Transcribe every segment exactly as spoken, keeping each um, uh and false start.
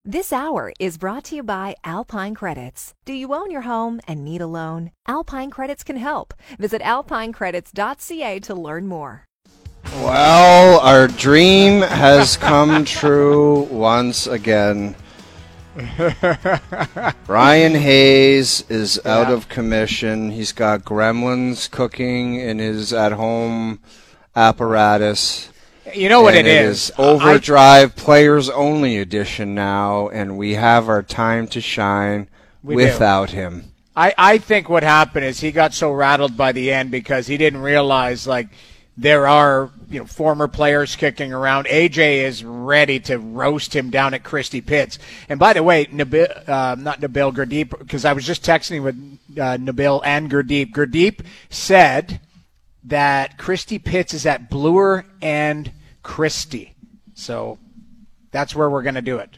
This hour is brought to you by Alpine Credits. Do you own your home and need a loan? Alpine Credits can help. Visit alpine credits dot c a to learn more. Well, our dream has come true once again. Brian Hayes is yeah. out of commission. He's got gremlins cooking in his at-home apparatus. You know what and it, it is. is Overdrive I, Players Only Edition now, and we have our time to shine without do. him. I, I think what happened is he got so rattled by the end because he didn't realize, like, there are, you know, former players kicking around. A J is ready to roast him down at Christy Pitts. And by the way, Nabil, uh, not Nabil, Gurdeep, because I was just texting with uh, Nabil and Gurdeep. Gurdeep said that Christy Pitts is at Bloor and Christy. So that's where we're going to do it.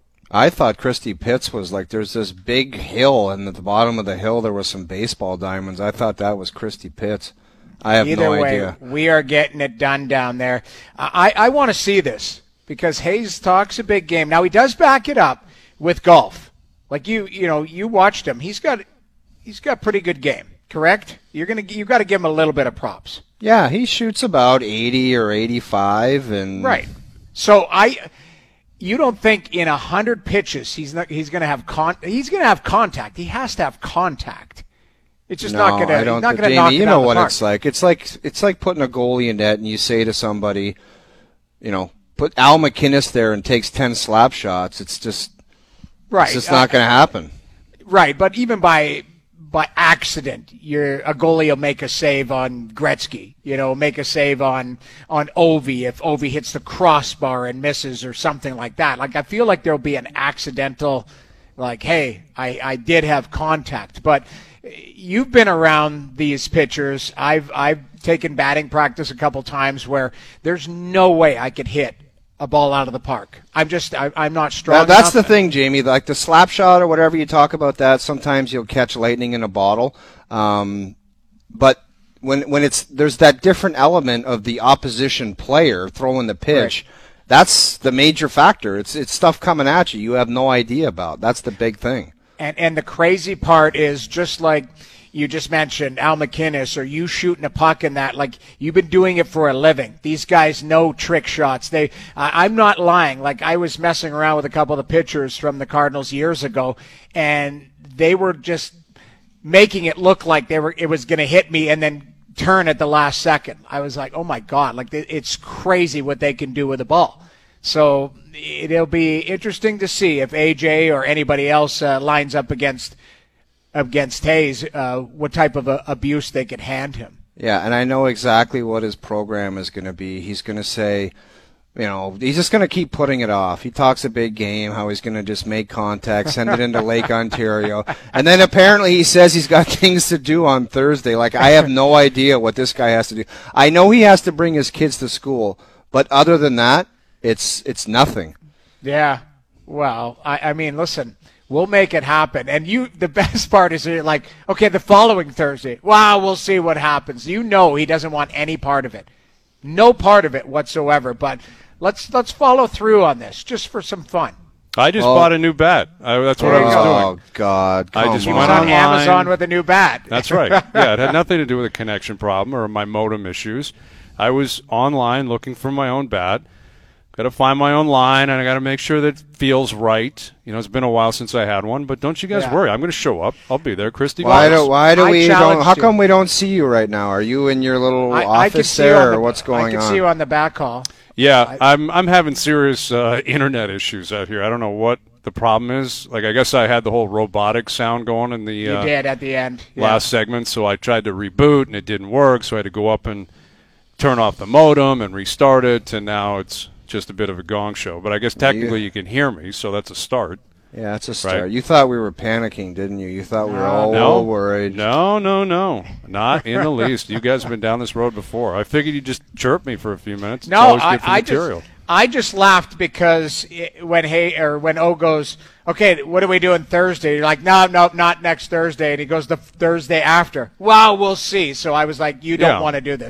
I thought Christy Pitts was like, there's this big hill, and at the bottom of the hill there was some baseball diamonds. I thought that was Christy Pitts. I have Either no way, idea. We are getting it done down there. I, I want to see this because Hayes talks a big game. Now, he does back it up with golf. Like you, you know, you watched him. He's got, he's got pretty good game. Correct? You're gonna, you got to give him a little bit of props. Yeah, he shoots about eighty or eighty-five, and right. So I, you don't think in a hundred pitches he's not, he's gonna have con, he's gonna have contact. He has to have contact. It's just no, not going to. I don't. Not going to Jamie, knock it you know what it's like. It's like it's like putting a goalie in net, and you say to somebody, you know, put Al McInnes there and takes ten slap shots. It's just right. It's just not uh, going to happen. Right, but even by by accident, you're a goalie will make a save on Gretzky. You know, make a save on on Ovi if Ovi hits the crossbar and misses or something like that. Like I feel like there'll be an accidental, like, hey, I I did have contact, but. You've been around these pitchers. I've I've taken batting practice a couple times where there's no way I could hit a ball out of the park. I'm just I, I'm not strong. Now, that's enough. the thing, Jamie. Like the slap shot or whatever you talk about, that sometimes you'll catch lightning in a bottle. Um, but when when it's there's that different element of the opposition player throwing the pitch. Right. That's the major factor. It's it's stuff coming at you you have no idea about. That's the big thing. And and the crazy part is, just like you just mentioned, Al McInnes, or you shooting a puck in that, like you've been doing it for a living. These guys know trick shots. They, uh, I'm not lying. Like I was messing around with a couple of the pitchers from the Cardinals years ago, and they were just making it look like they were it was going to hit me and then turn at the last second. I was like, oh my God, like it's crazy what they can do with the ball. So it'll be interesting to see if A J or anybody else uh, lines up against against Hayes, uh, what type of uh, abuse they could hand him. Yeah, and I know exactly what his program is going to be. He's going to say, you know, he's just going to keep putting it off. He talks a big game, how he's going to just make contact, send it into Lake Ontario. And then apparently he says he's got things to do on Thursday. Like, I have no idea what this guy has to do. I know he has to bring his kids to school, but other than that, It's it's nothing. Yeah. Well, I, I mean, listen, we'll make it happen. And you, the best part is you're like, okay, the following Thursday, wow, we'll see what happens. You know he doesn't want any part of it. No part of it whatsoever. But let's let's follow through on this just for some fun. I just oh. bought a new bat. I, that's what oh, I was doing. Oh, God. I just He went was on online. Amazon with a new bat. That's right. Yeah, it had nothing to do with a connection problem or my modem issues. I was online looking for my own bat. Got to find my own line, and I got to make sure that it feels right. You know, it's been a while since I had one, but don't you guys yeah. worry. I'm going to show up. I'll be there. Christy. Why do why do I we don't? How you. come we don't see you right now? Are you in your little I, office I there, the, or what's going on? I can on? see you on the back call. Yeah, I, I'm I'm having serious uh, internet issues out here. I don't know what the problem is. Like, I guess I had the whole robotic sound going in the you uh, did at the end yeah. last segment, so I tried to reboot and it didn't work. So I had to go up and turn off the modem and restart it, and now it's just a bit of a gong show. But I guess technically you can hear me, so that's a start. Yeah, that's a start. Right. You thought we were panicking, didn't you? You thought we were all no, worried. No, no, no. Not in the least. You guys have been down this road before. I figured you'd just chirp me for a few minutes. It's no, always good I, for I material. just I just laughed because it, when hey or when O goes, okay, what are we doing Thursday? You're like, no, no, not next Thursday. And he goes, the Thursday after. Well, we'll see. So I was like, you don't Yeah. want to do this.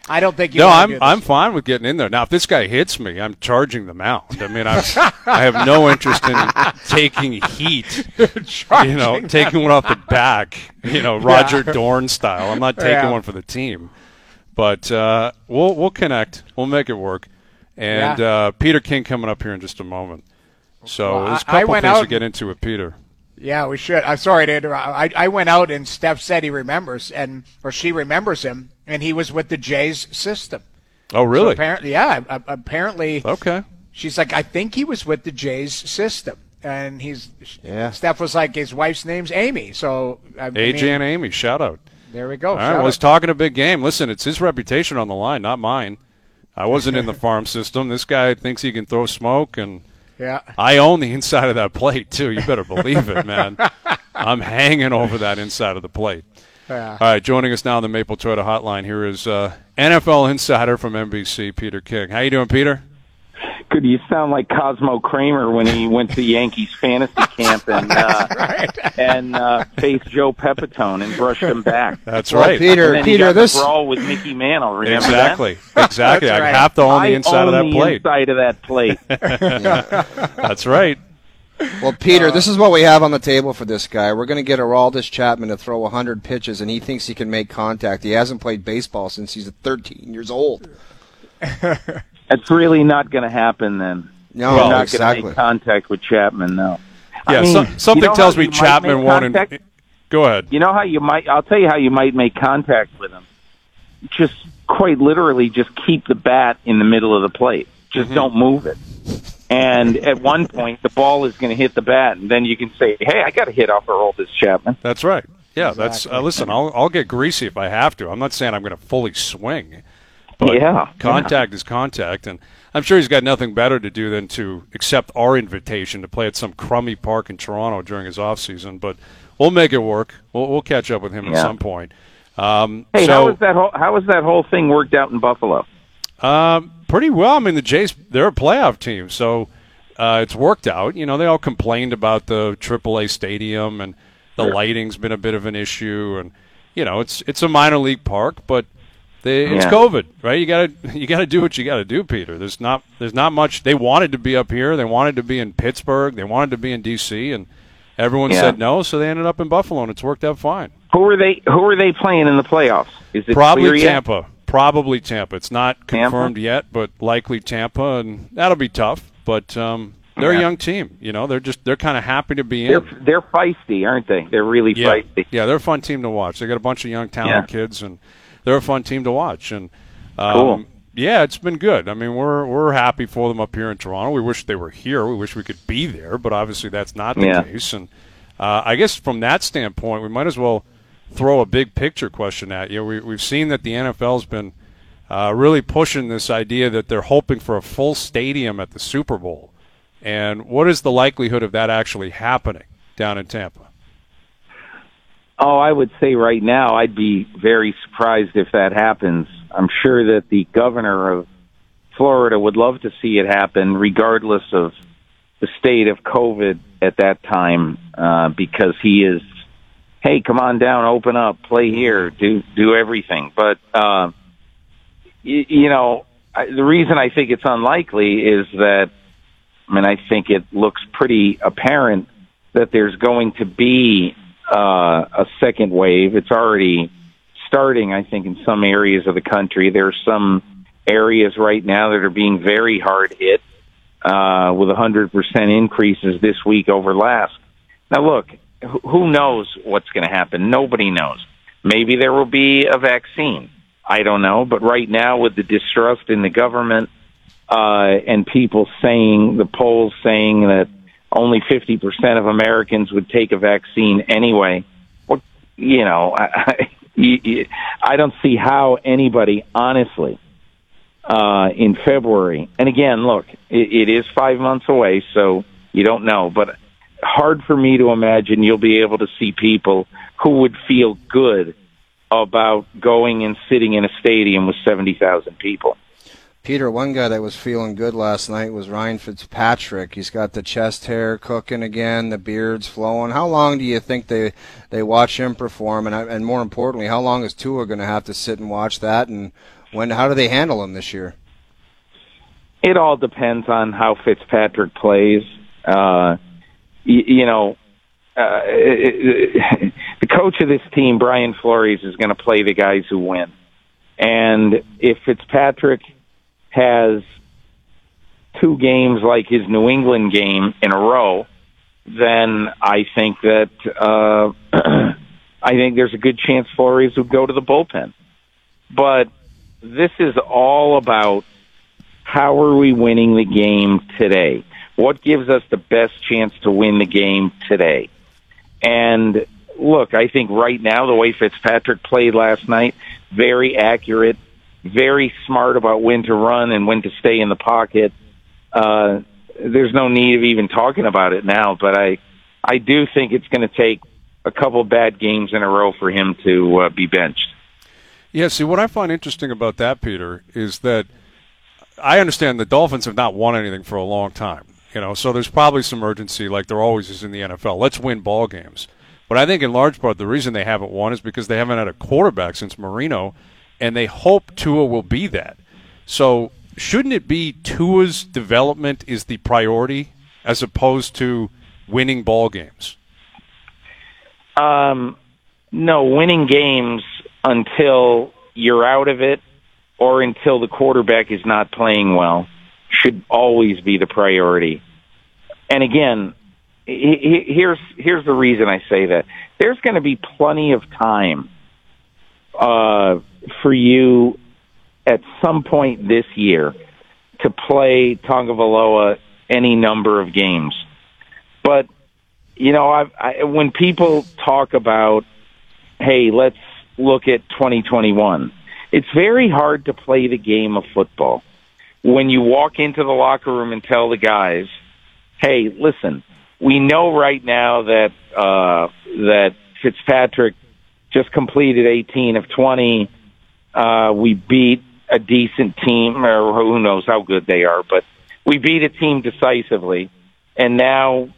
I don't think you. No, wanna I'm do this. I'm fine with getting in there. Now, if this guy hits me, I'm charging the mound. I mean, I'm, I have no interest in taking heat. You know, taking one off the back. You know, Roger Yeah. Dorn style. I'm not taking Yeah. one for the team, but uh, we'll we'll connect. We'll make it work. And Yeah. uh, Peter King coming up here in just a moment. So Well, there's a I- I couple went things out to get into with Peter. Yeah, we should. I'm sorry to interrupt. I, I went out and Steph said he remembers, and or she remembers him, and he was with the Jays system. Oh, So really? apparently, yeah. a- Apparently, Okay. she's like, I think he was with the Jays system, and he's. Yeah. Steph was like, his wife's name's Amy, so I A J mean, and Amy, shout out. there we go. All right, Shout well, he's out. talking a big game. Listen, it's his reputation on the line, not mine. I wasn't in the farm system. This guy thinks he can throw smoke, and Yeah. I own the inside of that plate, too. You better believe it, man. I'm hanging over that inside of the plate. Yeah. All right, joining us now on the Maple Toyota Hotline, here is uh, N F L insider from N B C, Peter King. How you doing, Peter? Good. You sound like Cosmo Kramer when he went to Yankees fantasy camp and uh, Right. and uh, faced Joe Pepitone and brushed him back. That's Well, right. Peter, And then he Peter, got this the brawl with Mickey Mantle. Remember Exactly. Exactly. That's I right. have to that? own the I inside own of that the plate. inside of that plate. That's right. Well, Peter, this is what we have on the table for this guy. We're going to get Aroldis Chapman to throw one hundred pitches, and he thinks he can make contact. He hasn't played baseball since he's thirteen years old. It's really not going to happen then. No, You're not going exactly. to make contact with Chapman, no. Yeah, I mean, so, you something know tells how me you might Chapman make won't. In, contact? go ahead. You know how you might, I'll tell you how you might make contact with him. Just quite literally just keep the bat in the middle of the plate. Just Mm-hmm. don't move it. And at one point, the ball is going to hit the bat, and then you can say, hey, I got a hit off Aroldis Chapman. That's right. Yeah, that's. Uh, listen, I'll I'll get greasy if I have to. I'm not saying I'm going to fully swing, but Yeah, contact is contact, and I'm sure he's got nothing better to do than to accept our invitation to play at some crummy park in Toronto during his off season. But we'll make it work. We'll we'll catch up with him at Yeah. some point. Um, Hey, so, how was that whole how was that whole thing worked out in Buffalo? Um, pretty well. I mean, the Jays, they're a playoff team, so uh, it's worked out. You know, they all complained about the triple A stadium, and the lighting's been a bit of an issue, and you know, it's it's a minor league park, but they, it's Yeah. COVID, right? You gotta you gotta do what you gotta do, Peter. There's not there's not much. They wanted to be up here. They wanted to be in Pittsburgh. They wanted to be in D C, and everyone Yeah. said no, so they ended up in Buffalo, and it's worked out fine. Who are they? Who are they playing in the playoffs? Is it clear Probably yet? Tampa. Probably Tampa. It's not Tampa? confirmed yet, but likely Tampa, and that'll be tough. But um, they're Yeah. a young team. You know, they're just they're kind of happy to be in. They're they're feisty, aren't they? They're really yeah, feisty. yeah, they're a fun team to watch. They got a bunch of young, talented Yeah. kids, and they're a fun team to watch. And um, Cool. yeah, it's been good. I mean, we're we're happy for them up here in Toronto. We wish they were here. We wish we could be there, but obviously that's not the Yeah. case. And uh, I guess from that standpoint, we might as well throw a big picture question at you. We, we've seen that the N F L's been uh, really pushing this idea that they're hoping for a full stadium at the Super Bowl. And what is the likelihood of that actually happening down in Tampa? Oh, I would say right now I'd be very surprised if that happens. I'm sure that the governor of Florida would love to see it happen, regardless of the state of COVID at that time, uh, because he is, hey, come on down, open up, play here, do do everything. But uh, you, you know, I, the reason I think it's unlikely is that, I mean, I think it looks pretty apparent that there's going to be uh, a second wave. It's already starting, I think, in some areas of the country. There's some areas right now that are being very hard hit uh, with one hundred percent increases this week over last. Now, look, wh- who knows what's going to happen? Nobody knows. Maybe there will be a vaccine. I don't know. But right now, with the distrust in the government uh, and people saying, the polls saying that only fifty percent of Americans would take a vaccine anyway, well, you know, I, I, I don't see how anybody, honestly, uh, in February, and again, look, it, it is five months away, so you don't know, but hard for me to imagine you'll be able to see people who would feel good about going and sitting in a stadium with seventy thousand people. Peter, one guy that was feeling good last night was Ryan Fitzpatrick. He's got the chest hair cooking again, the beard's flowing. How long do you think they they watch him perform? And and more importantly, how long is Tua going to have to sit and watch that? And When how do they handle him this year? It all depends on how Fitzpatrick plays. Uh, you, you know, uh, it, it, the coach of this team, Brian Flores, is going to play the guys who win. And if Fitzpatrick has two games like his New England game in a row, then I think that uh, I think there's a good chance Flores would go to the bullpen. But this is all about how are we winning the game today? What gives us the best chance to win the game today? And look, I think right now the way Fitzpatrick played last night, very accurate, very smart about when to run and when to stay in the pocket. Uh, there's no need of even talking about it now, but I, I do think it's going to take a couple bad games in a row for him to uh, be benched. Yeah, see, what I find interesting about that, Peter, is that I understand the Dolphins have not won anything for a long time, you know, so there's probably some urgency like there always is in the N F L. Let's win ball games. But I think in large part the reason they haven't won is because they haven't had a quarterback since Marino, and they hope Tua will be that. So shouldn't it be Tua's development is the priority as opposed to winning ball games? Um, no, winning games until you're out of it or until the quarterback is not playing well should always be the priority. And again, here's here's the reason I say that. There's going to be plenty of time uh, for you at some point this year to play Tagovailoa any number of games. But, you know, I've, I, when people talk about, hey, let's look at twenty twenty-one, it's very hard to play the game of football when you walk into the locker room and tell the guys, hey, listen, we know right now that uh, that Fitzpatrick just completed eighteen of twenty. Uh, we beat a decent team, or who knows how good they are, but we beat a team decisively, and now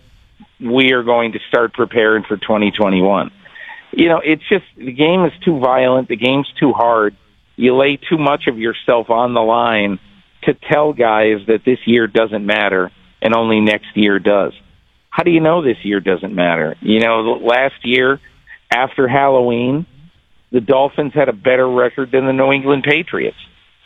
we are going to start preparing for twenty twenty-one. You know, it's just the game is too violent. The game's too hard. You lay too much of yourself on the line to tell guys that this year doesn't matter and only next year does. How do you know this year doesn't matter? You know, last year, after Halloween, the Dolphins had a better record than the New England Patriots.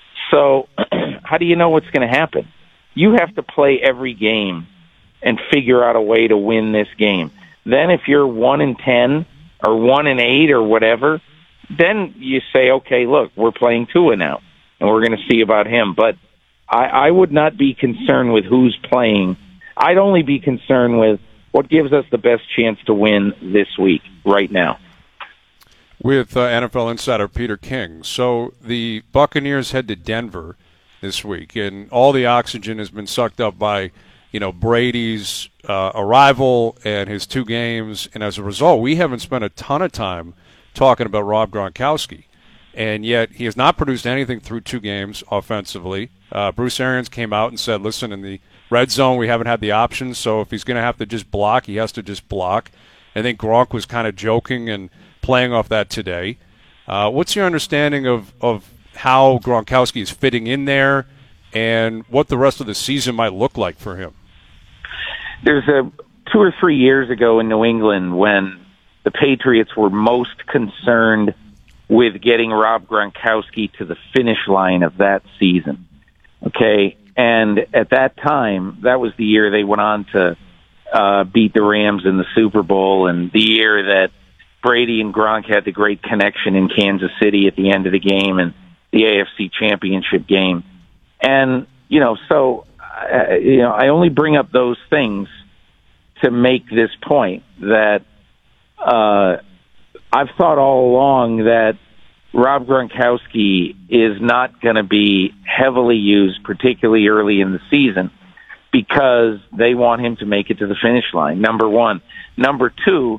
So how do you know what's going to happen? You have to play every game and figure out a way to win this game. Then if you're one and ten or one and eight or whatever, then you say, okay, look, we're playing Tua now, and we're going to see about him. But I, I would not be concerned with who's playing. I'd only be concerned with what gives us the best chance to win this week, right now. With uh, N F L insider Peter King. So the Buccaneers head to Denver this week, and all the oxygen has been sucked up by, you know, Brady's uh, arrival and his two games, and as a result, we haven't spent a ton of time talking about Rob Gronkowski, and yet he has not produced anything through two games offensively. Uh, Bruce Arians came out and said, listen, in the red zone we haven't had the options, so if he's going to have to just block, he has to just block. I think Gronk was kind of joking and playing off that today. Uh, what's your understanding of, of how Gronkowski is fitting in there and what the rest of the season might look like for him? There's a two or three years ago in New England when the Patriots were most concerned with getting Rob Gronkowski to the finish line of that season. Okay, and at that time, that was the year they went on to uh, beat the Rams in the Super Bowl, and the year that Brady and Gronk had the great connection in Kansas City at the end of the game and the A F C Championship game. And, you know, so, uh, you know, I only bring up those things to make this point that uh, I've thought all along that Rob Gronkowski is not going to be heavily used, particularly early in the season, because they want him to make it to the finish line, number one. Number two,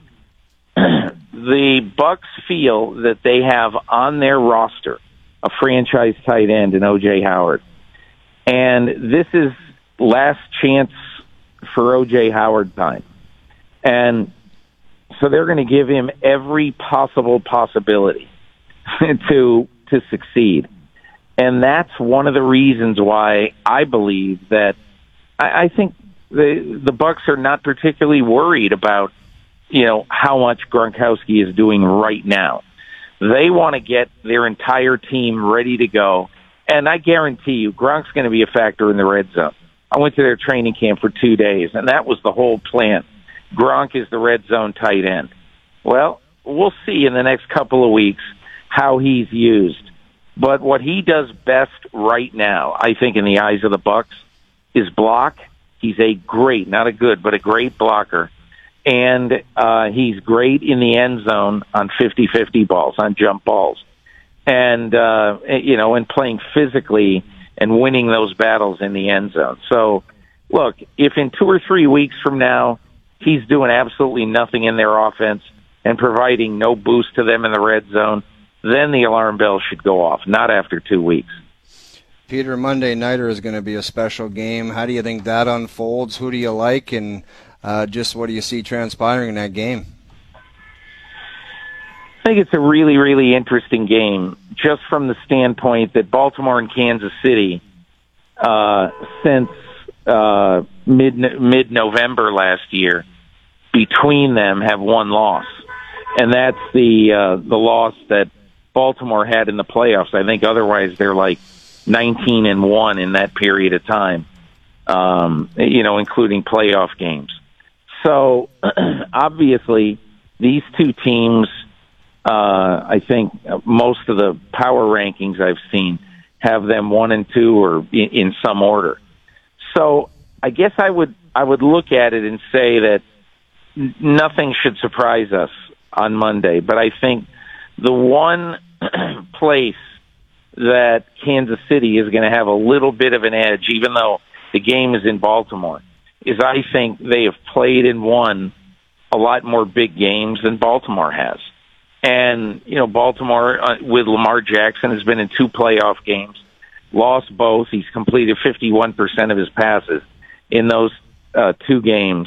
the Bucs feel that they have on their roster a franchise tight end in O J Howard. And this is last chance for O J Howard time. And so they're going to give him every possible possibility to to succeed. And that's one of the reasons why I believe that I, I think the the Bucs are not particularly worried about, you know, how much Gronkowski is doing right now. They want to get their entire team ready to go. And I guarantee you, Gronk's going to be a factor in the red zone. I went to their training camp for two days, and that was the whole plan. Gronk is the red zone tight end. Well, we'll see in the next couple of weeks how he's used. But what he does best right now, I think, in the eyes of the Bucs, is block. He's a great, not a good, but a great blocker. And uh, he's great in the end zone on fifty-fifty balls, on jump balls. And, uh, you know, and playing physically and winning those battles in the end zone. So, look, if in two or three weeks from now he's doing absolutely nothing in their offense and providing no boost to them in the red zone, then the alarm bell should go off, not after two weeks. Peter, Monday Nighter is going to be a special game. How do you think that unfolds? Who do you like, and uh, just what do you see transpiring in that game? I think it's a really, really interesting game, just from the standpoint that Baltimore and Kansas City, uh, since uh, mid mid November last year, between them have one loss, and that's the uh, the loss that Baltimore had in the playoffs. I think otherwise they're like nineteen and one in that period of time, um, you know, including playoff games. So obviously these two teams, uh, I think most of the power rankings I've seen have them one and two or in, in some order. So I guess I would, I would look at it and say that n- nothing should surprise us on Monday, but I think the one place that Kansas City is going to have a little bit of an edge, even though the game is in Baltimore, is I think they have played and won a lot more big games than Baltimore has. And, you know, Baltimore uh, with Lamar Jackson has been in two playoff games, lost both. He's completed fifty-one percent of his passes in those uh, two games,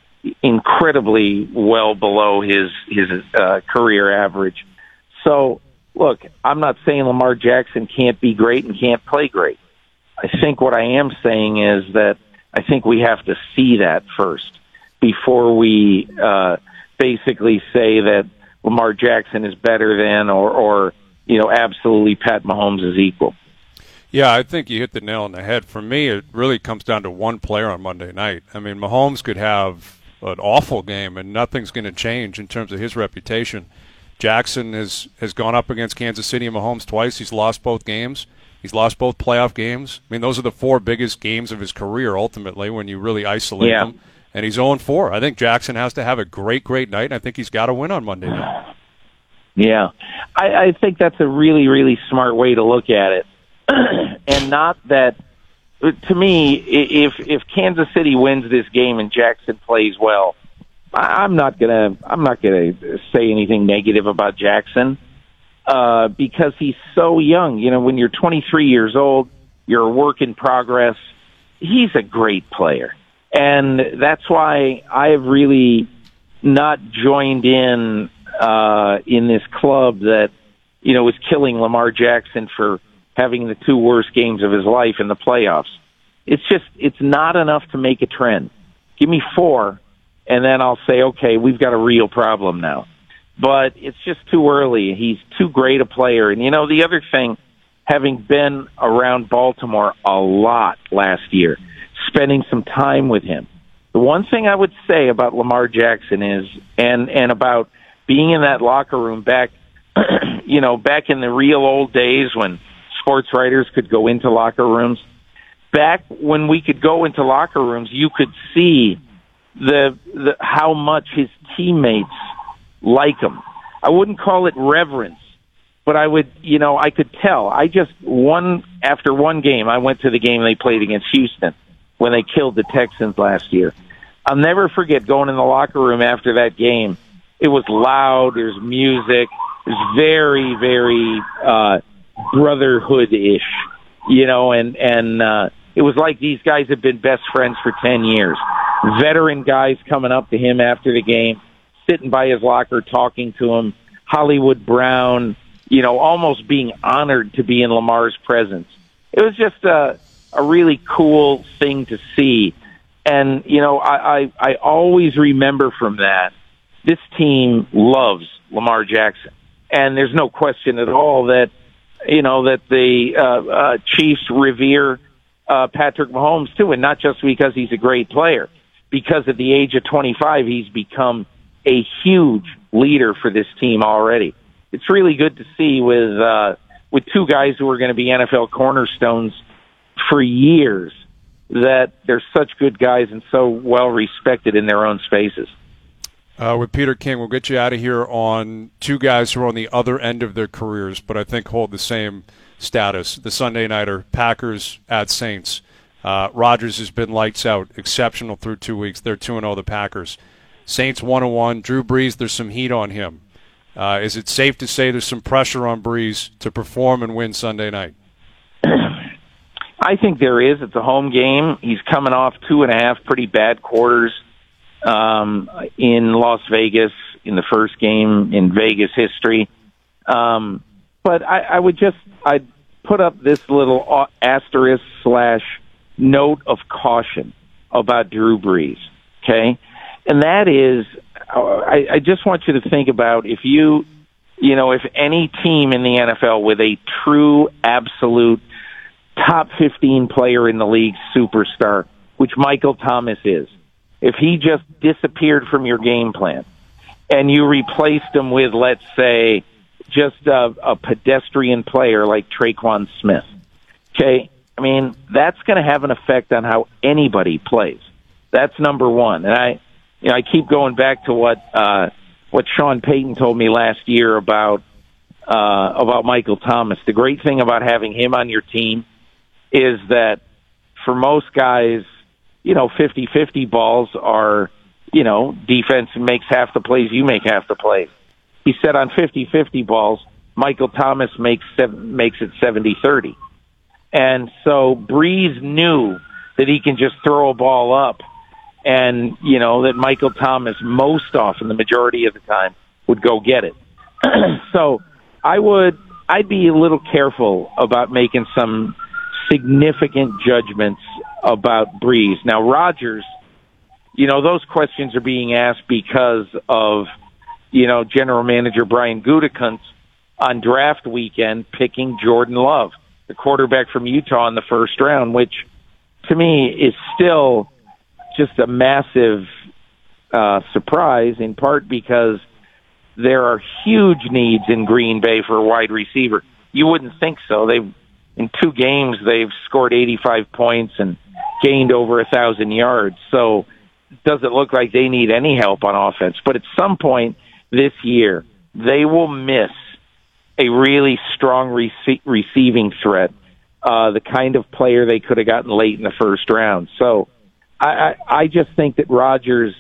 incredibly well below his, his uh, career average. So, look, I'm not saying Lamar Jackson can't be great and can't play great. I think what I am saying is that I think we have to see that first before we uh, basically say that Lamar Jackson is better than or, or, you know, absolutely Pat Mahomes is equal. Yeah, I think you hit the nail on the head. For me, it really comes down to one player on Monday night. I mean, Mahomes could have an awful game, and nothing's going to change in terms of his reputation. Jackson has, has gone up against Kansas City and Mahomes twice. He's lost both games. He's lost both playoff games. I mean, those are the four biggest games of his career, ultimately, when you really isolate yeah. them. And he's oh and four. I think Jackson has to have a great, great night, and I think he's got to win on Monday night. Yeah. I, I think that's a really, really smart way to look at it. And not that, to me, if if Kansas City wins this game and Jackson plays well, I'm not gonna I'm not gonna say anything negative about Jackson uh, because he's so young. You know, when you're twenty-three years old, you're a work in progress. He's a great player, and that's why I've really not joined in uh, in this club that, you know, is killing Lamar Jackson for having the two worst games of his life in the playoffs. It's just, it's not enough to make a trend. Give me four, and then I'll say, okay, we've got a real problem now. But it's just too early. He's too great a player. And, you know, the other thing, having been around Baltimore a lot last year, spending some time with him, the one thing I would say about Lamar Jackson is, and, and about being in that locker room back, you know, back in the real old days when sports writers could go into locker rooms. Back when we could go into locker rooms, you could see the, the how much his teammates like him. I wouldn't call it reverence, but I would, you know, I could tell. I just, one, after one game, I went to the game they played against Houston when they killed the Texans last year. I'll never forget going in the locker room after that game. It was loud, there's music, it was very, very, uh, brotherhood-ish, you know, and, and, uh, it was like these guys have been best friends for ten years. Veteran guys coming up to him after the game, sitting by his locker, talking to him. Hollywood Brown, you know, almost being honored to be in Lamar's presence. It was just a, a really cool thing to see. And, you know, I, I, I always remember from that, this team loves Lamar Jackson. And there's no question at all that, you know, that the uh, uh, Chiefs revere uh, Patrick Mahomes, too, and not just because he's a great player. Because at the age of twenty-five, he's become a huge leader for this team already. It's really good to see with uh, with two guys who are going to be N F L cornerstones for years that they're such good guys and so well respected in their own spaces. Uh, with Peter King, we'll get you out of here on two guys who are on the other end of their careers, but I think hold the same status. The Sunday nighter, Packers at Saints. Uh, Rodgers has been lights out, exceptional through two weeks. They're two and oh, the Packers. Saints one and one. Drew Brees, there's some heat on him. Uh, is it safe to say there's some pressure on Brees to perform and win Sunday night? I think there is. It's a home game. He's coming off two and a half pretty bad quarters um, in Las Vegas in the first game in Vegas history. Um, but I, I would just I'd put up this little asterisk slash note of caution about Drew Brees, okay? And that is, I, I just want you to think about if you, you know, if any team in the N F L with a true, absolute top fifteen player in the league superstar, which Michael Thomas is, if he just disappeared from your game plan and you replaced him with, let's say, just a, a pedestrian player like Traquan Smith, okay? I mean, that's going to have an effect on how anybody plays. That's number one. And I, you know, I keep going back to what uh, what Sean Payton told me last year about uh, about Michael Thomas. The great thing about having him on your team is that for most guys, you know, fifty-fifty balls are, you know, defense makes half the plays, you make half the plays. He said on fifty-fifty balls, Michael Thomas makes seven, makes it seventy thirty. And so Brees knew that he can just throw a ball up and, you know, that Michael Thomas most often, the majority of the time, would go get it. So I would, I'd be a little careful about making some significant judgments about Brees. Now, Rodgers, you know, those questions are being asked because of, you know, General Manager Brian Gutekunst on draft weekend picking Jordan Love, the quarterback from Utah in the first round, which to me is still just a massive uh, surprise, in part because there are huge needs in Green Bay for a wide receiver. You wouldn't think so. They've in two games they've scored eighty-five points and gained over a thousand yards. So it doesn't look like they need any help on offense. But at some point this year, they will miss a really strong rece- receiving threat, uh, the kind of player they could have gotten late in the first round. So I, I, I just think that Rodgers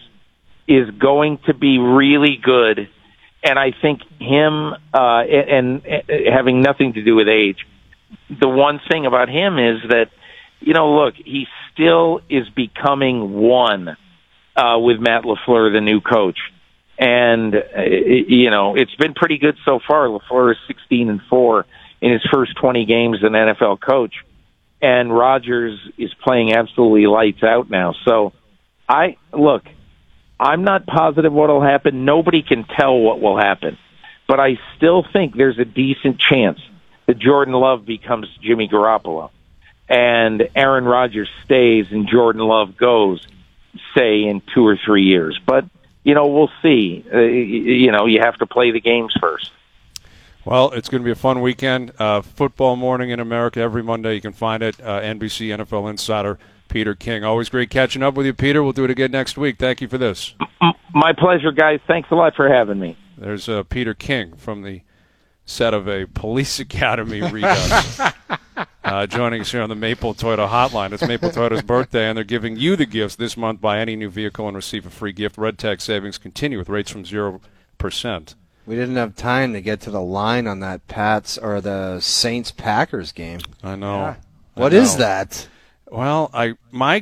is going to be really good, and I think him, uh, and, and having nothing to do with age, the one thing about him is that, you know, look, he still is becoming one uh, with Matt LaFleur, the new coach. And, uh, you know, it's been pretty good so far. LaFleur is sixteen and four in his first twenty games as an N F L coach. And Rodgers is playing absolutely lights out now. So, I look, I'm not positive what will happen. Nobody can tell what will happen. But I still think there's a decent chance that Jordan Love becomes Jimmy Garoppolo. And Aaron Rodgers stays and Jordan Love goes, say, in two or three years. But, you know, we'll see. Uh, you know, you have to play the games first. Well, it's going to be a fun weekend. Uh, football morning in America every Monday. You can find it. Uh, N B C N F L Insider, Peter King. Always great catching up with you, Peter. We'll do it again next week. Thank you for this. My pleasure, guys. Thanks a lot for having me. There's uh, Peter King from the set of a Police Academy redux. Uh, joining us here on the Maple Toyota Hotline. It's Maple Toyota's birthday, and they're giving you the gifts this month. Buy any new vehicle and receive a free gift. Red Tag savings continue with rates from zero percent. We didn't have time to get to the line on that Pats or the Saints-Packers game. I know. Yeah. What I know. is that? Well, I my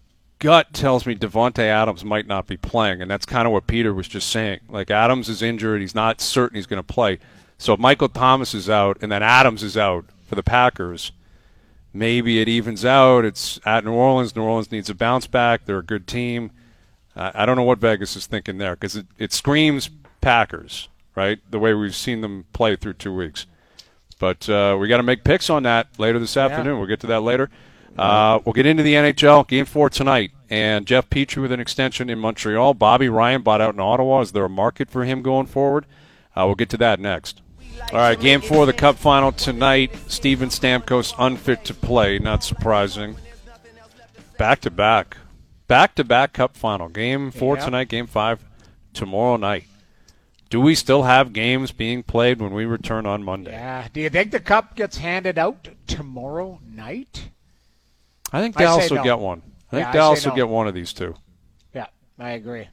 gut tells me Devontae Adams might not be playing, and that's kind of what Peter was just saying. Like, Adams is injured. He's not certain he's going to play. So if Michael Thomas is out and then Adams is out for the Packers, maybe it evens out. It's at New Orleans. New Orleans needs a bounce back. They're a good team. Uh, I don't know what Vegas is thinking there because it, it screams Packers, right, the way we've seen them play through two weeks. But uh, we got to make picks on that later this afternoon. Yeah. We'll get to that later. Uh, we'll get into the N H L, game four tonight. And Jeff Petrie with an extension in Montreal. Bobby Ryan bought out in Ottawa. Is there a market for him going forward? Uh, we'll get to that next. All right, game four of the Cup final tonight. Steven Stamkos unfit to play, not surprising. Back-to-back. Back-to-back Cup final. Game four yeah. tonight, game five tomorrow night. Do we still have games being played when we return on Monday? Yeah. Do you think the Cup gets handed out tomorrow night? I think Dallas will no. get one. I think yeah, Dallas I will no. get one of these two. Yeah, I agree.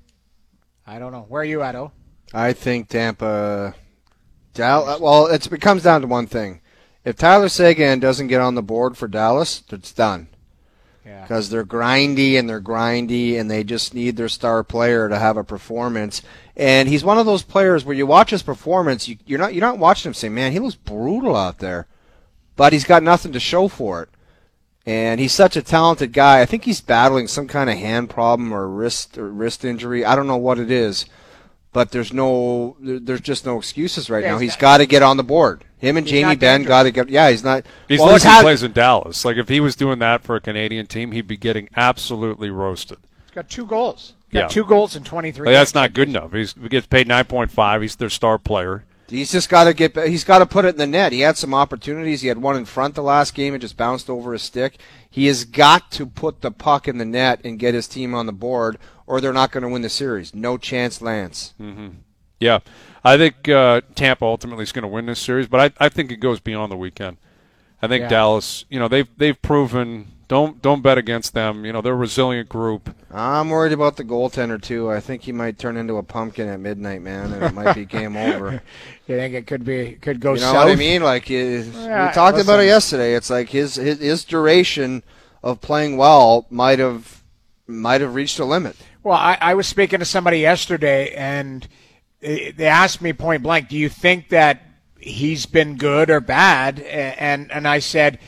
I don't know. Where are you at, O? I think Tampa... Dallas, well, it's, it comes down to one thing. If Tyler Seguin doesn't get on the board for Dallas, it's done. Because yeah. they're grindy and they're grindy and they just need their star player to have a performance. And he's one of those players where you watch his performance, you, you're not you're not watching him saying, man, he looks brutal out there. But he's got nothing to show for it. And he's such a talented guy. I think he's battling some kind of hand problem or wrist or wrist injury. I don't know what it is. But there's no, there's just no excuses right yeah, now. He's, he's got to get on the board. Him and Jamie Benn got to get. Yeah, he's not. He's well, lucky he plays in Dallas. Like if he was doing that for a Canadian team, he'd be getting absolutely roasted. He's got two goals. He's got yeah. two goals in twenty-three. Like, that's not good enough. He's, he gets paid nine point five. He's their star player. He's just got to get. He's got to put it in the net. He had some opportunities. He had one in front the last game. It just bounced over his stick. He has got to put the puck in the net and get his team on the board, or they're not going to win the series. No chance, Lance. Mm-hmm. Yeah, I think uh, Tampa ultimately is going to win this series, but I, I think it goes beyond the weekend. I think yeah. Dallas, you know, they've they've proven. Don't don't bet against them. You know, they're a resilient group. I'm worried about the goaltender too. I think he might turn into a pumpkin at midnight, man, and it might be game over. You think it could be could go south? You know south? what I mean? Like his, yeah, we talked listen. about it yesterday. It's like his, his his duration of playing well might have might have reached a limit. Well, I, I was speaking to somebody yesterday, and they asked me point blank, do you think that he's been good or bad? And and I said,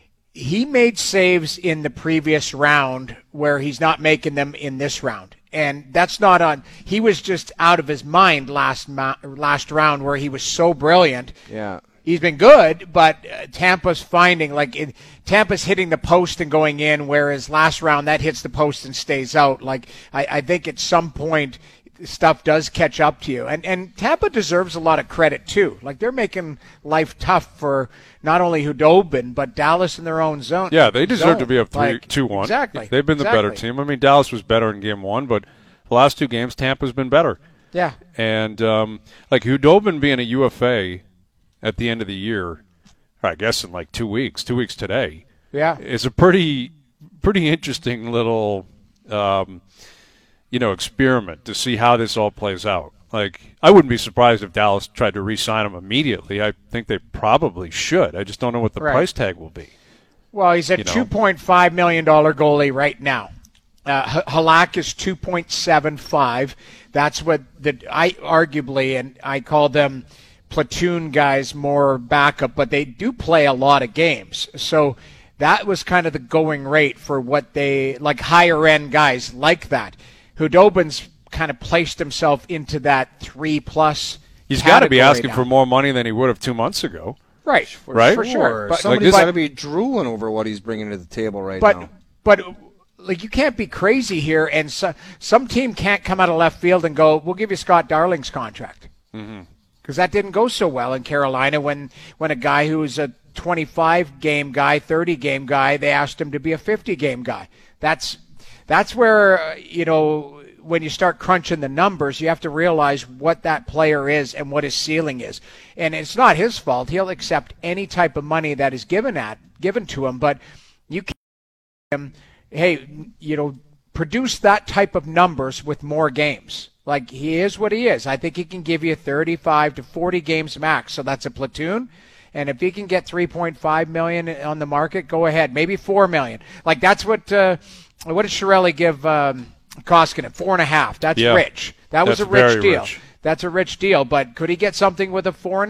he made saves in the previous round where he's not making them in this round. And that's not on – he was just out of his mind last ma- last round where he was so brilliant. Yeah. He's been good, but uh, Tampa's finding – like it, Tampa's hitting the post and going in, whereas last round that hits the post and stays out. Like I, I think at some point – stuff does catch up to you. And and Tampa deserves a lot of credit, too. Like, they're making life tough for not only Hudobin, but Dallas in their own zone. Yeah, they deserve zone. to be up three, like, two one. Exactly. They've been the exactly. better team. I mean, Dallas was better in game one, but the last two games, Tampa's been better. Yeah. And, um, like, Hudobin being a U F A at the end of the year, I guess in like two weeks, two weeks today, yeah, is a pretty, pretty interesting little um, – you know, experiment to see how this all plays out. Like, I wouldn't be surprised if Dallas tried to re-sign him immediately. I think they probably should. I just don't know what the right. price tag will be. Well, he's a you know? two point five million dollars goalie right now. Uh, Halak is two point seven five. That's what the I arguably, and I call them platoon guys more backup, but they do play a lot of games. So that was kind of the going rate for what they, like higher-end guys like that. Hudobin's kind of placed himself into that three-plus He's got to be asking now. for more money than he would have two months ago. Right. For right? Sure. sure. But somebody's got to be drooling over what he's bringing to the table right but, now. But, like, you can't be crazy here, and so, some team can't come out of left field and go, we'll give you Scott Darling's contract. Because mm-hmm. that didn't go so well in Carolina when, when a guy who was a twenty-five game guy, thirty game guy, they asked him to be a fifty game guy. That's That's where, you know, when you start crunching the numbers, you have to realize what that player is and what his ceiling is. And it's not his fault. He'll accept any type of money that is given at given to him, but you can't him, hey, you know, produce that type of numbers with more games. Like, he is what he is. I think he can give you thirty-five to forty games max, so that's a platoon. And if he can get three point five million dollars on the market, go ahead. Maybe four million dollars. Like, that's what uh, what did Chiarelli give um, Koskinen? Four and a half. That's yeah, rich. That was that's a rich deal. Rich. That's a rich deal. But could he get something with a four in it?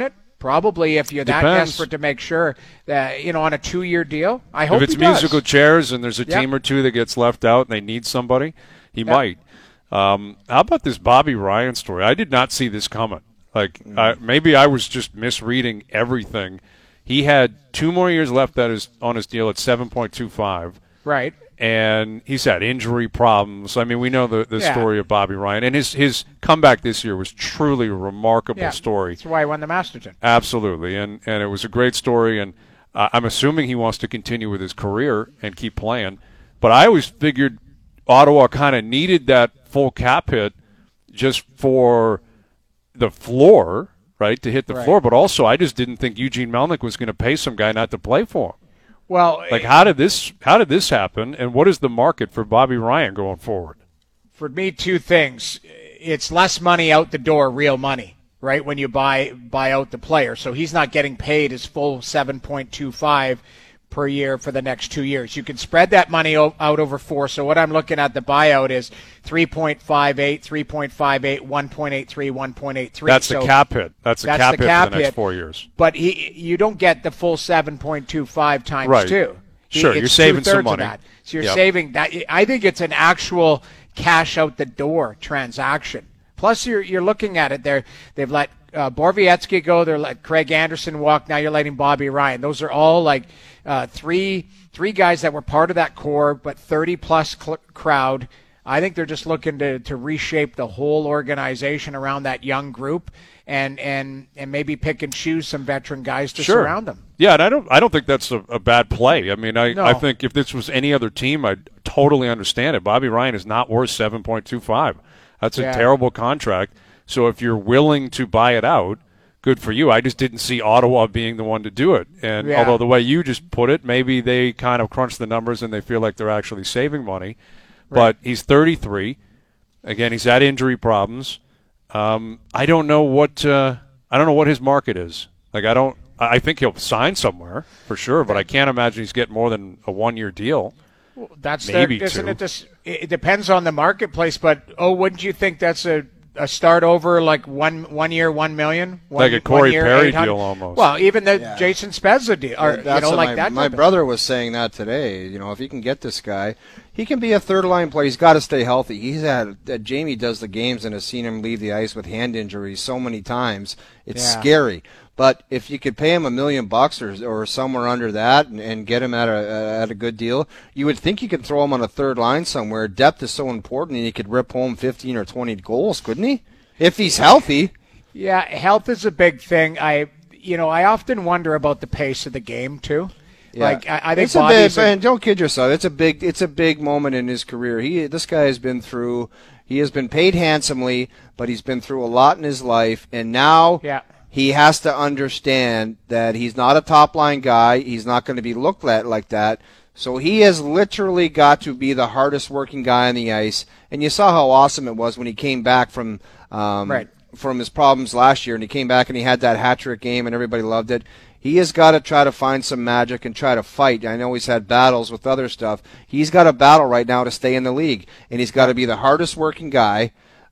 Probably, if you're that Depends. desperate to make sure that, you know, on a two-year deal. I hope if it's he does. musical chairs and there's a Yep. team or two that gets left out and they need somebody, he Yep. might. Um, how about this Bobby Ryan story? I did not see this coming. Like, I, maybe I was just misreading everything. He had two more years left that is on his deal at seven point two five. Right. And he's had injury problems. I mean, we know the, the Yeah. story of Bobby Ryan. And his, his comeback this year was truly a remarkable Yeah. story. That's why he won the Masterton. Absolutely. And, and it was a great story. And uh, I'm assuming he wants to continue with his career and keep playing. But I always figured Ottawa kind of needed that full cap hit just for the floor, right, to hit the Right. floor. But also, I just didn't think Eugene Melnyk was going to pay some guy not to play for him. Well, Like, how did this how did this happen, and what is the market for Bobby Ryan going forward? for me, two things. It's less money out the door, real money, right, when you buy buy out the player. So he's not getting paid his full seven point two five per year for the next two years. You can spread that money o- out over four. So what I'm looking at, the buyout is three point five eight, three point five eight, one point eight three, one point eight three. That's so the cap hit. That's the that's cap the hit cap for the next hit. four years. But he, you don't get the full seven point two five times Right. two. He- Sure, it's you're saving some two-thirds of money. that. So you're Yep. saving that. I think it's an actual cash out the door transaction. Plus, you're you're looking at it there. They've let uh, Borowiecki go. They're let Craig Anderson walk. Now you're letting Bobby Ryan. Those are all like uh, three three guys that were part of that core, but thirty plus cl- crowd. I think they're just looking to, to reshape the whole organization around that young group, and and and maybe pick and choose some veteran guys to Sure. surround them. Yeah, and I don't I don't think that's a, a bad play. I mean, I, No. I think if this was any other team, I'd totally understand it. Bobby Ryan is not worth seven point two five. That's a Yeah. terrible contract. So if you're willing to buy it out, good for you. I just didn't see Ottawa being the one to do it. And Yeah. although the way you just put it, maybe they kind of crunch the numbers and they feel like they're actually saving money. But he's thirty-three. Again, he's had injury problems. Um, I don't know what uh, I don't know what his market is. Like I don't. I think he'll sign somewhere for sure, but I can't imagine he's getting more than a one-year deal. That's Maybe the, isn't two. it? This it depends on the marketplace, but oh, wouldn't you think that's a, a start over like one one year, one million, one, Like a Corey one year, Perry eight hundred? deal almost. Well, even the Yeah. Jason Spezza deal, or you That's know, what like my, that. my type of- brother was saying that today. You know, if you can get this guy, he can be a third line player. He's got to stay healthy. He's had uh, Jamie does the games and has seen him leave the ice with hand injuries so many times. It's Yeah. scary. But if you could pay him a million bucks or or somewhere under that and, and get him at a uh, at a good deal, you would think you could throw him on a third line somewhere. Depth is so important, and he could rip home fifteen or twenty goals, couldn't he? If he's healthy. Yeah, health is a big thing. I, you know, I often wonder about the pace of the game too. Yeah. Like I, I think it's a big, Bobby's a- and don't kid yourself. It's a big, it's a big moment in his career. He, this guy has been through. He has been paid handsomely, but he's been through a lot in his life, and now Yeah. he has to understand that he's not a top line guy. He's not going to be looked at like that. So he has literally got to be the hardest working guy on the ice. And you saw how awesome it was when he came back from um, Right. from his problems last year, and he came back and he had that hat trick game, and everybody loved it. He has got to try to find some magic and try to fight. I know he's had battles with other stuff. He's got a battle right now to stay in the league, and he's got to be the hardest working guy.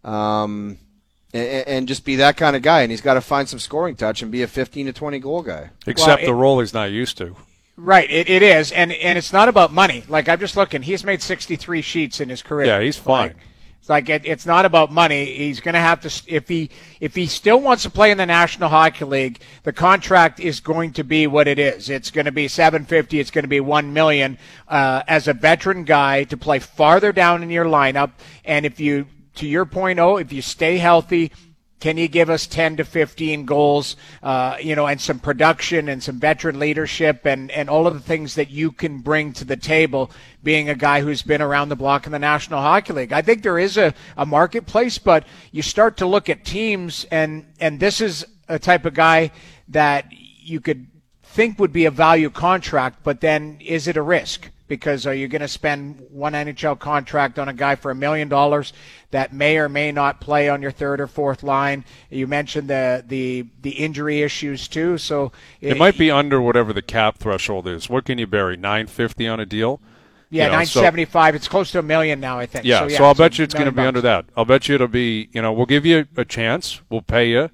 Um, and, and just be that kind of guy, and he's got to find some scoring touch and be a fifteen to twenty goal guy. Except it- the role he's not used to. Right, it, it is, and and it's not about money. Like I'm just looking, he's made sixty-three sheets in his career. Yeah, he's fine. Like, it's like it, it's not about money. He's going to have to if he if he still wants to play in the National Hockey League, the contract is going to be what it is. It's going to be seven fifty. It's going to be one million uh, as a veteran guy to play farther down in your lineup. And if you, to your point, oh, if you stay healthy. Can you give us ten to fifteen goals, uh, you know, and some production and some veteran leadership and, and all of the things that you can bring to the table being a guy who's been around the block in the National Hockey League? I think there is a, a marketplace, but you start to look at teams, and, and this is a type of guy that you could think would be a value contract, but then is it a risk? Because are you going to spend one N H L contract on a guy for a million dollars that may or may not play on your third or fourth line? You mentioned the the, the injury issues too, so It might be under whatever the cap threshold is. What can you bury? nine fifty on a deal? yeah, you know, nine seventy-five. It's close to a million now, I think. Yeah, so, so I'll it's bet a you it's going to million be under bucks. that. I'll bet you it'll be, you know, we'll give you a chance. We'll pay you.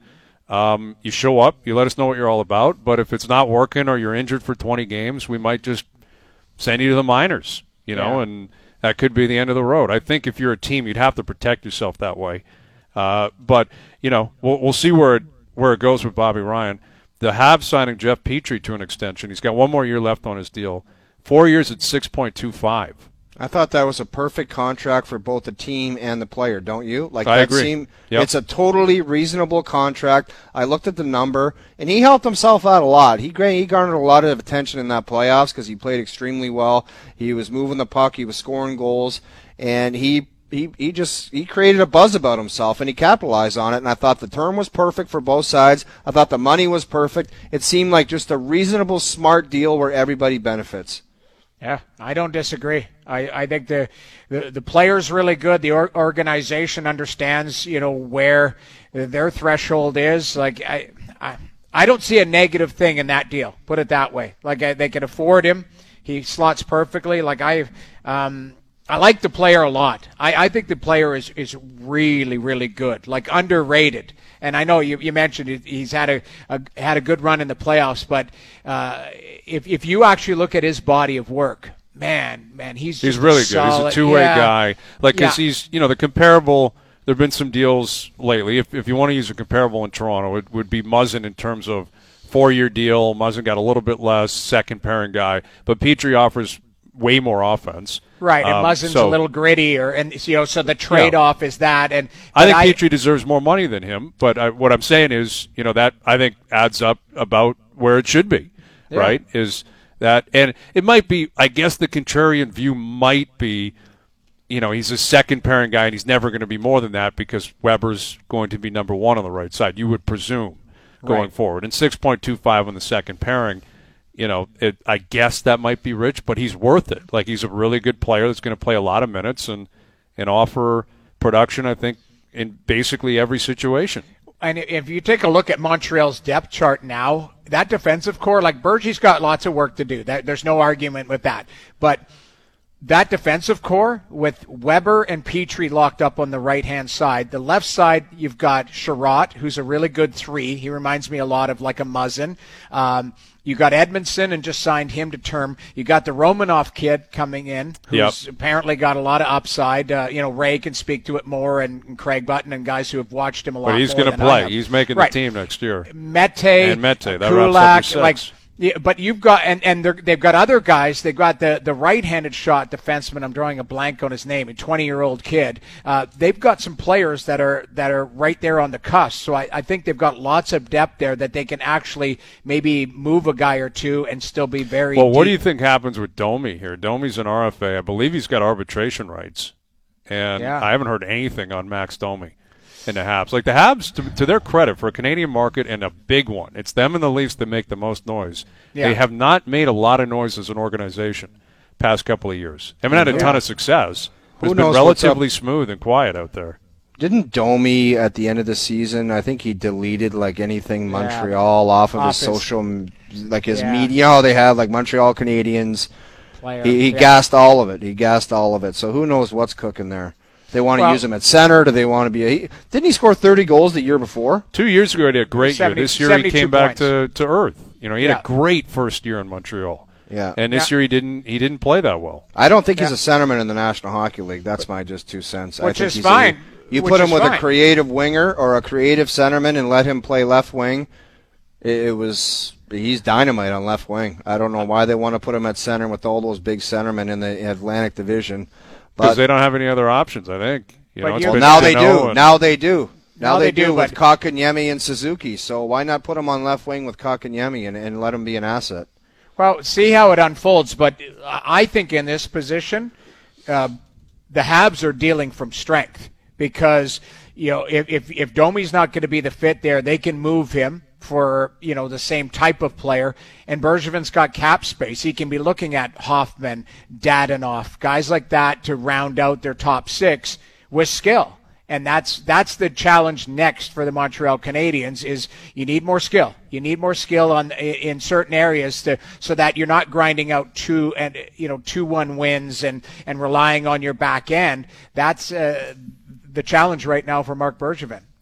Um, you show up, you let us know what you're all about. But if it's not working or you're injured for twenty games, we might just send you to the minors, you know, yeah. and that could be the end of the road. I think if you're a team, you'd have to protect yourself that way. Uh, but, you know, we'll, we'll see where it, where it goes with Bobby Ryan. The Habs signing Jeff Petrie to an extension. He's got one more year left on his deal. Four years at six point two five. I thought that was a perfect contract for both the team and the player, don't you? Like I that agree. Seemed, Yep. It's a totally reasonable contract. I looked at the number, and he helped himself out a lot. He he garnered a lot of attention in that playoffs because he played extremely well. He was moving the puck. He was scoring goals, and he he he just he created a buzz about himself, and he capitalized on it. And I thought the term was perfect for both sides. I thought the money was perfect. It seemed like just a reasonable, smart deal where everybody benefits. Yeah, I don't disagree. I, I think the, the the player's really good. The or, organization understands, you know, where their threshold is. Like I, I, I don't see a negative thing in that deal. Put it that way. Like I, they can afford him. He slots perfectly. Like I, um, I like the player a lot. I, I think the player is is really really good. Like underrated. And I know you, you mentioned it, he's had a, a had a good run in the playoffs, but uh, if if you actually look at his body of work, man, man, he's he's just really solid. good. He's a two-way yeah. guy. Like, because Yeah. he's, you know, the comparable. There have been some deals lately. If if you want to use a comparable in Toronto, it would be Muzzin in terms of four-year deal. Muzzin got a little bit less, second pairing guy, but Petrie offers way more offense. Right, and um, Muzzin's so, a little grittier, and you know, so the trade-off is that. And I think I, Petrie deserves more money than him, but I, what I'm saying is, you know, that I think adds up about where it should be, Yeah. right? Is that, and it might be, I guess the contrarian view might be, you know, he's a second pairing guy and he's never going to be more than that because Weber's going to be number one on the right side, you would presume, going Right. forward. And six point two five on the second pairing, you know, it, I guess that might be rich, but he's worth it. Like, he's a really good player that's going to play a lot of minutes and, and offer production, I think, in basically every situation. And if you take a look at Montreal's depth chart now, that defensive core, like Bergey's got lots of work to do. That, there's no argument with that. But that defensive core with Weber and Petrie locked up on the right-hand side. The left side, you've got Sherratt, who's a really good three. He reminds me a lot of like a Muzzin. Um, you got Edmondson and just signed him to term. You got the Romanov kid coming in, who's Yep. apparently got a lot of upside. Uh, you know, Ray can speak to it more, and, and Craig Button and guys who have watched him a lot. But he's going going to play. He's making the team next year. Mete, And Mete, that wraps up your Kulak, six. like. Yeah, but you've got and and they're, they've got other guys. They've got the, the right-handed shot defenseman. I'm drawing a blank on his name. A twenty-year-old kid. Uh, they've got some players that are that are right there on the cusp. So I, I think they've got lots of depth there that they can actually maybe move a guy or two and still be very. Well, what do deep. you think happens with Domi here? Domi's an R F A. I believe he's got arbitration rights, and Yeah. I haven't heard anything on Max Domi in the Habs. Like, the Habs, to, to their credit, for a Canadian market and a big one, it's them and the Leafs that make the most noise. Yeah. They have not made a lot of noise as an organization past couple of years. Haven't had a Yeah. ton of success. Who It's been knows what's relatively smooth and quiet out there. Didn't Domi at the end of the season, I think he deleted like anything Montreal off of Off his his- social, like his Yeah. media. Oh, they have like Montreal Canadiens. player? He, he Yeah. gassed all of it. He gassed all of it. So who knows what's cooking there? They want to Well- use him at center. Do they want to be? A, he, didn't he score thirty goals the year before? Two years ago, he had a great seventy year. This year, he seventy-two came back points. to, to earth. You know, he had Yeah. a great first year in Montreal. Yeah. And this Yeah. year, he didn't he didn't play that well. I don't think he's Yeah. a centerman in the National Hockey League. That's my just two cents. I Which think is he's fine. A, you Which put him is with fine. a creative winger or a creative centerman and let him play left wing. It, it was he's dynamite on left wing. I don't know why they want to put him at center with all those big centermen in the Atlantic Division. Because But they don't have any other options, I think. You But know, it's you- well, been now they Cano do. and- Now they do. Now, Now they, they do, do, with but- Kotkaniemi and Suzuki. So why not put him on left wing with Kotkaniemi and, and let him be an asset? Well, see how it unfolds. But I think in this position, uh, the Habs are dealing from strength because, you know, if, if, if Domi's not going to be the fit there, they can move him for, you know, the same type of player. And Bergevin's got cap space. He can be looking at Hoffman, Dadonov, guys like that to round out their top six with skill. And that's that's the challenge next for the Montreal Canadiens is you need more skill. You need more skill on in certain areas to so that you're not grinding out two and you know two one wins and and relying on your back end. That's uh, the challenge right now for Mark Bergevin.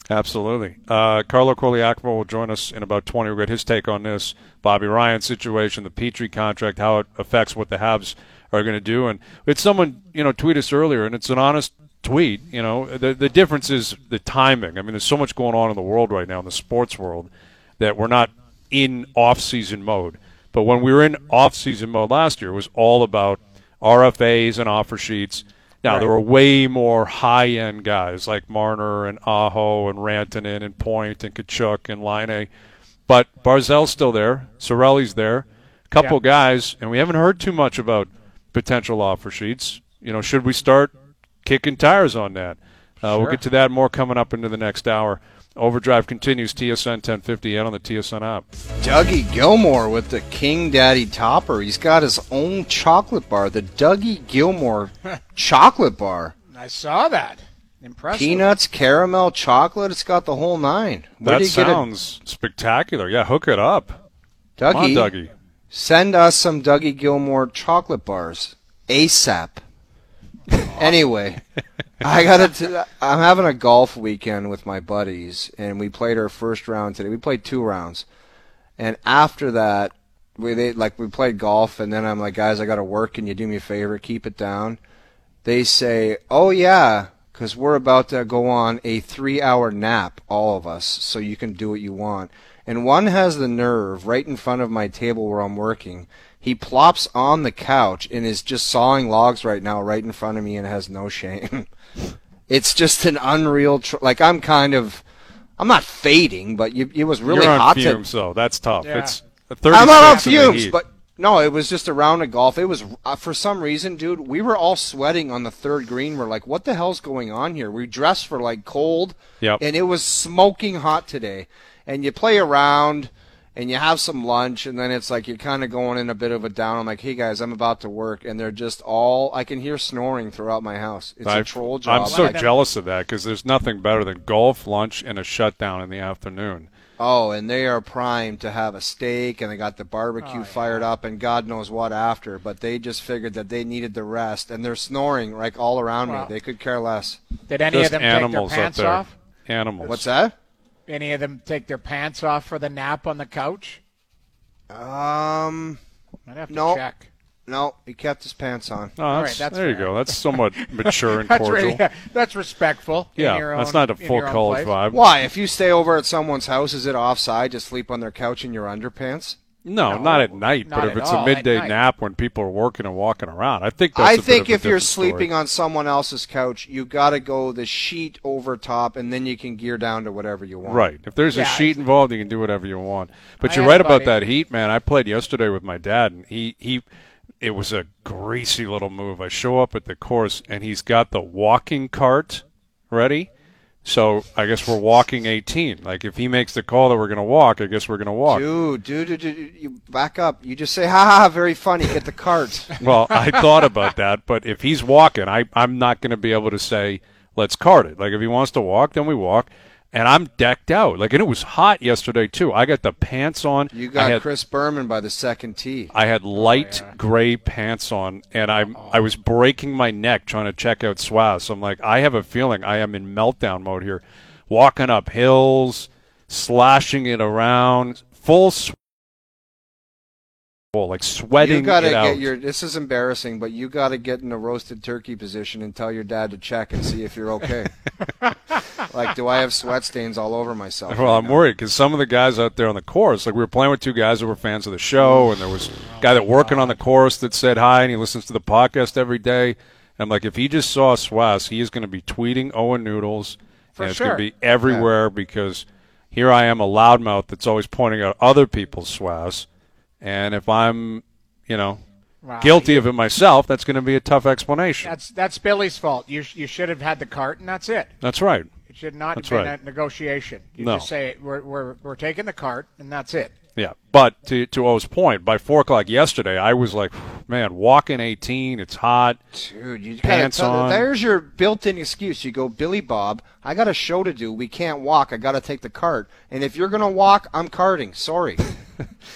Absolutely. Uh, Carlo Koliakvo will join us in about twenty. We'll get his take on this Bobby Ryan situation, the Petrie contract, how it affects what the Habs are going to do. And it's someone, you know, tweet us earlier, and it's an honest tweet. You know, the the difference is the timing. I mean, there's so much going on in the world right now, in the sports world, that we're not in off-season mode. But when we were in off-season mode last year, it was all about R F As and offer sheets. Now, right. There were way more high-end guys like Marner and Aho and Rantanen and Point and Kachuk and Laine. But Barzal's still there. Cirelli's there. A couple yeah. guys, and we haven't heard too much about potential offer sheets. You know, should we start kicking tires on that? Uh, sure. We'll get to that more coming up into the next hour. Overdrive continues, T S N ten fifty and on the T S N app. Dougie Gilmore with the King Daddy Topper. He's got his own chocolate bar, the Dougie Gilmore chocolate bar. I saw that. Impressive. Peanuts, caramel, chocolate. It's got the whole nine. Where that sounds spectacular. Yeah, hook it up. Dougie, Come on, Dougie. Send us some Dougie Gilmore chocolate bars ASAP. Anyway, I got to. I'm having a golf weekend with my buddies, and we played our first round today. We played two rounds, and after that, we they, like we played golf, and then I'm like, guys, I got to work. Can you do me a favor? Keep it down. They say, oh yeah, because we're about to go on a three-hour nap, all of us, so you can do what you want. And one has the nerve right in front of my table where I'm working. He plops on the couch and is just sawing logs right now right in front of me and has no shame. It's just an unreal tr- – like I'm kind of – I'm not fading, but you, it was really You're on hot. fumes, though. That's tough. Yeah. It's I'm not on fumes, but no, it was just a round of golf. It was uh, – for some reason, dude, we were all sweating on the third green. We're like, what the hell's going on here? We dressed for like cold, yep. And it was smoking hot today. And you play around – and you have some lunch, and then it's like you're kind of going in a bit of a down. I'm like, hey, guys, I'm about to work, and they're just all – I can hear snoring throughout my house. It's I've, a troll job. I'm so like, jealous of that because there's nothing better than golf, lunch, and a shutdown in the afternoon. Oh, and they are primed to have a steak, and they got the barbecue oh, fired yeah. up, and God knows what after. But they just figured that they needed the rest, and they're snoring like all around well, me. They could care less. Did any just of them take their pants off? Animals. What's that? Any of them take their pants off for the nap on the couch? Um, I'd have to no, check. No, he kept his pants on. Oh, that's, right, that's there fair. you go. That's somewhat mature and that's cordial. Really, yeah, that's respectful. Yeah, in your that's own, not a full college vibe. Why? If you stay over at someone's house, is it offside to sleep on their couch in your underpants? No, no not at night. not But if at it's all, a midday at nap when people are working and walking around, I think that's I a think bit of if a you're different sleeping story. on someone else's couch, you got to go the sheet over top, and then you can gear down to whatever you want. Right. If there's yeah, a sheet involved, you can do whatever you want. But I you're right about buddy. that heat, man. I played yesterday with my dad, and he, he it was a greasy little move. I show up at the course, and he's got the walking cart ready. So I guess we're walking eighteen. Like if he makes the call that we're going to walk, I guess we're going to walk. Dude, dude, dude, dude, you back up. You just say, ha ha, very funny, get the cart. Well, I thought about that, but if he's walking, I, I'm not going to be able to say, let's cart it. Like if he wants to walk, then we walk. And I'm decked out. Like, and it was hot yesterday, too. I got the pants on. You got had, Chris Berman by the second tee. I had light oh, yeah. gray pants on, and I I was breaking my neck trying to check out Swaz. So I'm like, I have a feeling I am in meltdown mode here. Walking up hills, slashing it around, full sweat. Like sweating you gotta it get out. Your, this is embarrassing, but you got to get in a roasted turkey position and tell your dad to check and see if you're okay. Like, do I have sweat stains all over myself? Well, right I'm now? worried because some of the guys out there on the course, like we were playing with two guys that were fans of the show, and there was a guy that working on the course that said hi, and he listens to the podcast every day. And I'm like, if he just saw Swaz, he is going to be tweeting Owen Noodles, For and it's sure. going to be everywhere yeah. because here I am, a loudmouth that's always pointing out other people's Swaz. And if I'm, you know, wow. guilty of it myself, that's going to be a tough explanation. That's that's Billy's fault. You you should have had the cart, and that's it. That's right. It should not that's have been right. a negotiation. You no. just say we're we're we're taking the cart, and that's it. Yeah, but to to O's point, by four o'clock yesterday, I was like, man, walking eighteen, it's hot. Dude, you pants gotta tell, on. There's your built-in excuse. You go, Billy Bob, I got a show to do. We can't walk. I got to take the cart. And if you're gonna walk, I'm carting. Sorry. yeah.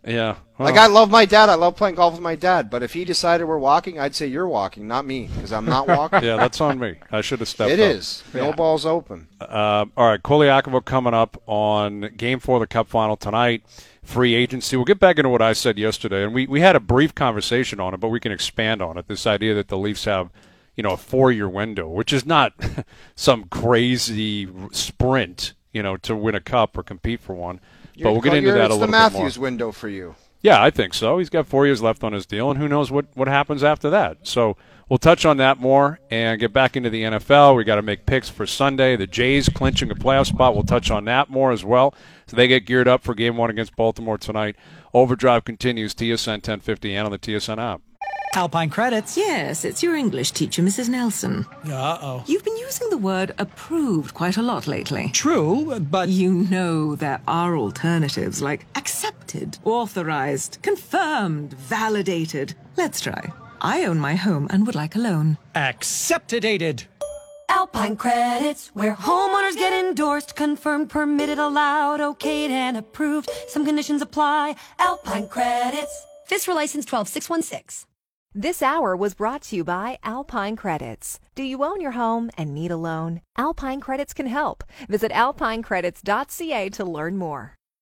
Yeah. Well, Like, I love my dad. I love playing golf with my dad. But if he decided we're walking, I'd say you're walking, not me, because I'm not walking. yeah, that's on me. I should have stepped It up. is. No balls open. Uh, all right, Koliakovo coming up on Game four of the Cup Final tonight. Free agency. We'll get back into what I said yesterday, and we, we had a brief conversation on it, but we can expand on it. This idea that the Leafs have, you know, a four-year window, which is not some crazy sprint, you know, to win a cup or compete for one. You're, but we'll get into that a little bit more. It's the Matthews window for you. Yeah, I think so. He's got four years left on his deal, and who knows what, what happens after that. So we'll touch on that more and get back into the N F L. We got to make picks for Sunday. The Jays clinching a playoff spot. We'll touch on that more as well. So they get geared up for Game one against Baltimore tonight. Overdrive continues, T S N ten fifty and on the T S N app. Alpine Credits. Yes, it's your English teacher, Missus Nelson. Uh-oh. You've been using the word approved quite a lot lately. True, but... You know there are alternatives like accepted, authorized, confirmed, validated. Let's try. I own my home and would like a loan. Accepted-ated. Alpine Credits, where homeowners get endorsed, confirmed, permitted, allowed, okayed, and approved. Some conditions apply. Alpine Credits. F I S R license twelve six one six. This hour was brought to you by Alpine Credits. Do you own your home and need a loan? Alpine Credits can help. Visit alpine credits dot c a to learn more.